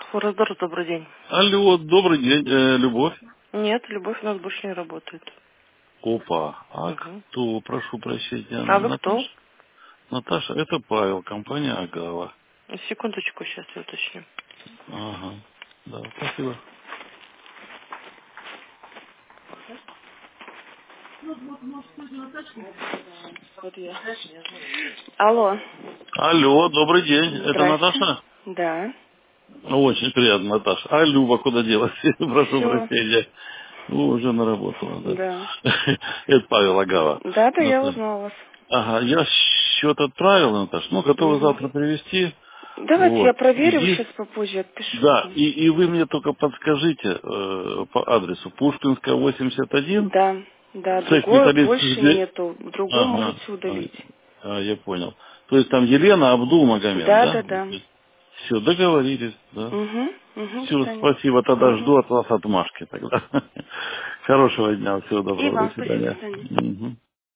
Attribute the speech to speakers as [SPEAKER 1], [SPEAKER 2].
[SPEAKER 1] Раздор, добрый день.
[SPEAKER 2] Алло, добрый день, Любовь.
[SPEAKER 1] Нет, любовь у нас больше не работает.
[SPEAKER 2] Опа, а
[SPEAKER 1] Угу.
[SPEAKER 2] кто, прошу прощения,
[SPEAKER 1] А вы кто?
[SPEAKER 2] Наташа? Наташа, это Павел, компания Агава.
[SPEAKER 1] Секундочку, сейчас я уточню.
[SPEAKER 2] Ага, да, спасибо.
[SPEAKER 1] Вот я. Алло.
[SPEAKER 2] Алло, добрый день, это
[SPEAKER 1] Здрасте.
[SPEAKER 2] Наташа?
[SPEAKER 1] Да.
[SPEAKER 2] Очень приятно, Наташа. А Люба куда делась? Прошу
[SPEAKER 1] Все.
[SPEAKER 2] прощения. Уже наработала, да.
[SPEAKER 1] Да.
[SPEAKER 2] Это Павел Агава.
[SPEAKER 1] Да, я
[SPEAKER 2] Наташа.
[SPEAKER 1] узнала вас.
[SPEAKER 2] Ага, я счет отправил, Наташа. Ну, готовы
[SPEAKER 1] Угу.
[SPEAKER 2] завтра привезти.
[SPEAKER 1] Давайте я
[SPEAKER 2] Вот.
[SPEAKER 1] проверю,
[SPEAKER 2] Еди-
[SPEAKER 1] сейчас попозже отпишу
[SPEAKER 2] Да,
[SPEAKER 1] вам.
[SPEAKER 2] и вы мне только подскажите по адресу Пушкинская, 81,
[SPEAKER 1] Да, да,
[SPEAKER 2] цех
[SPEAKER 1] другой больше
[SPEAKER 2] металлических...
[SPEAKER 1] нету. Другой
[SPEAKER 2] Ага,
[SPEAKER 1] можете удалить.
[SPEAKER 2] я понял. То есть там Елена Абдул Магомед,
[SPEAKER 1] Да,
[SPEAKER 2] да?
[SPEAKER 1] да, да.
[SPEAKER 2] Все, договорились, да.
[SPEAKER 1] Угу, угу, до
[SPEAKER 2] Все,
[SPEAKER 1] свидания.
[SPEAKER 2] спасибо, тогда
[SPEAKER 1] Угу.
[SPEAKER 2] жду от вас отмашки тогда. Хорошего дня, всего
[SPEAKER 1] И
[SPEAKER 2] доброго, до
[SPEAKER 1] вам спасибо, до
[SPEAKER 2] свидания.
[SPEAKER 1] свидания.
[SPEAKER 2] Мгм.